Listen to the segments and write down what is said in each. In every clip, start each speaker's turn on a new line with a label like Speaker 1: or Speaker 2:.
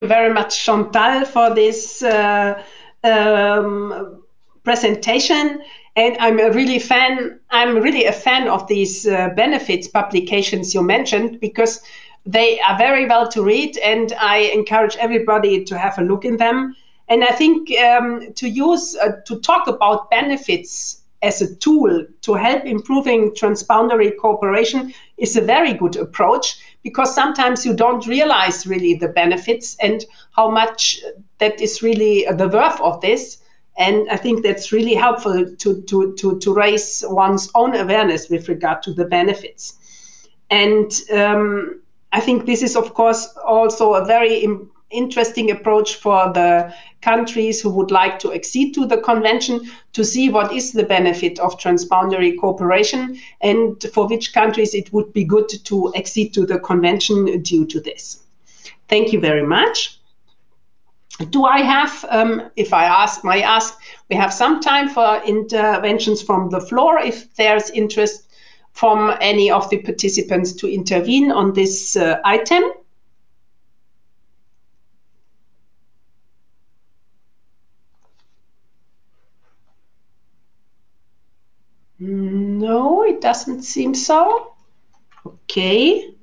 Speaker 1: very much, Chantal, for this presentation. And I'm really a fan of these benefits publications you mentioned, because they are very well to read, and I encourage everybody to have a look in them. And I think to talk about benefits as a tool to help improving transboundary cooperation is a very good approach, because sometimes you don't realize really the benefits and how much that is really the worth of this. And I think that's really helpful to raise one's own awareness with regard to the benefits. And I think this is, of course, also a very interesting approach for the countries who would like to accede to the convention, to see what is the benefit of transboundary cooperation and for which countries it would be good to accede to the convention due to this. Thank you very much. Do I have, if I might ask, we have some time for interventions from the floor, if there's interest from any of the participants to intervene on this item. No, it doesn't seem so. Okay.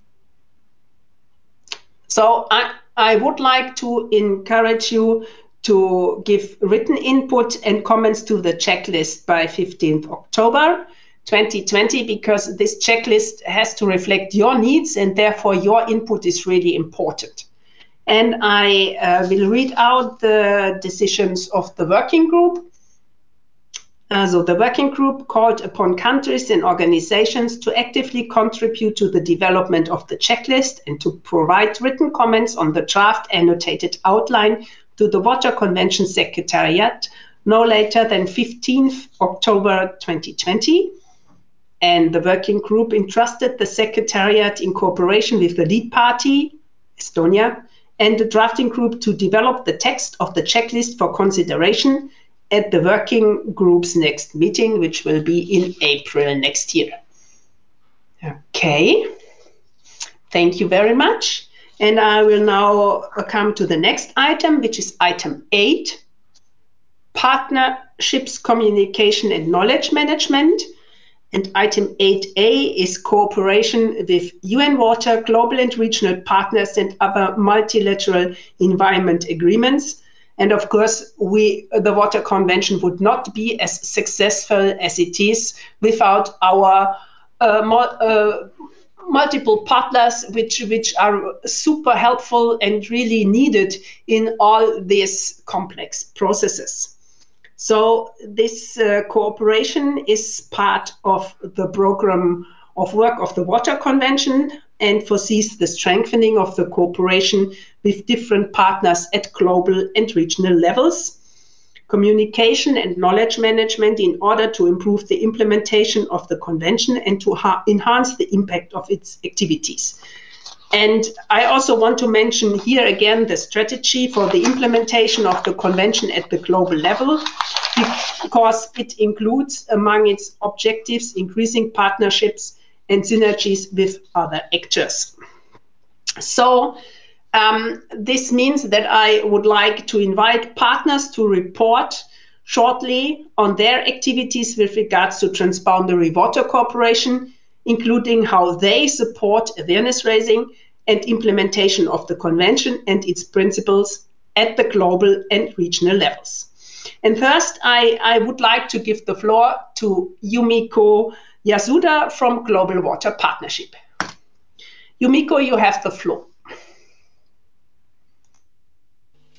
Speaker 1: So I would like to encourage you to give written input and comments to the checklist by 15th October 2020, because this checklist has to reflect your needs, and therefore your input is really important. And I will read out the decisions of the working group. So the working group called upon countries and organizations to actively contribute to the development of the checklist and to provide written comments on the draft annotated outline to the Water Convention Secretariat no later than 15th October 2020. And the working group entrusted the Secretariat, in cooperation with the lead party, Estonia, and the drafting group, to develop the text of the checklist for consideration at the working group's next meeting, which will be in April next year. Okay, thank you very much. And I will now come to the next item, which is item 8, partnerships, communication and knowledge management. And item 8A is cooperation with UN Water, global and regional partners, and other multilateral environment agreements. And of course, the Water Convention would not be as successful as it is without our multiple partners, which are super helpful and really needed in all these complex processes. So this cooperation is part of the program of work of the Water Convention and foresees the strengthening of the cooperation with different partners at global and regional levels, communication and knowledge management in order to improve the implementation of the convention and to enhance the impact of its activities. And I also want to mention here again the strategy for the implementation of the convention at the global level, because it includes among its objectives increasing partnerships and synergies with other actors. So this means that I would like to invite partners to report shortly on their activities with regards to transboundary water cooperation, including how they support awareness raising and implementation of the convention and its principles at the global and regional levels. And first, I would like to give the floor to Yumiko Yasuda from Global Water Partnership. Yumiko, you have the floor.